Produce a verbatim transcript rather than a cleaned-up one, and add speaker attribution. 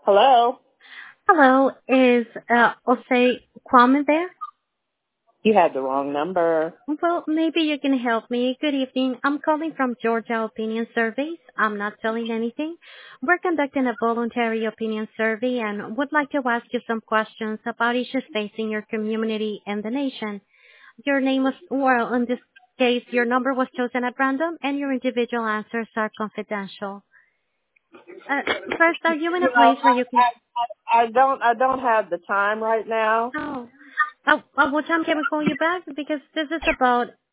Speaker 1: Hello?
Speaker 2: Hello, is uh, Jose Kwame there?
Speaker 1: You had the wrong number.
Speaker 2: Well, maybe you can help me. Good evening. I'm calling from Georgia Opinion Surveys. I'm not selling anything. We're conducting a voluntary opinion survey and would like to ask you some questions about issues facing your community and the nation. Your name was, well, in this case, your number was chosen at random and your individual answers are confidential. Uh, first, are you in
Speaker 1: You
Speaker 2: a
Speaker 1: know,
Speaker 2: place where
Speaker 1: I,
Speaker 2: you can...
Speaker 1: I, I I don't I don't have the time right now.
Speaker 2: Oh, oh, oh what time can we call you back? Because this is about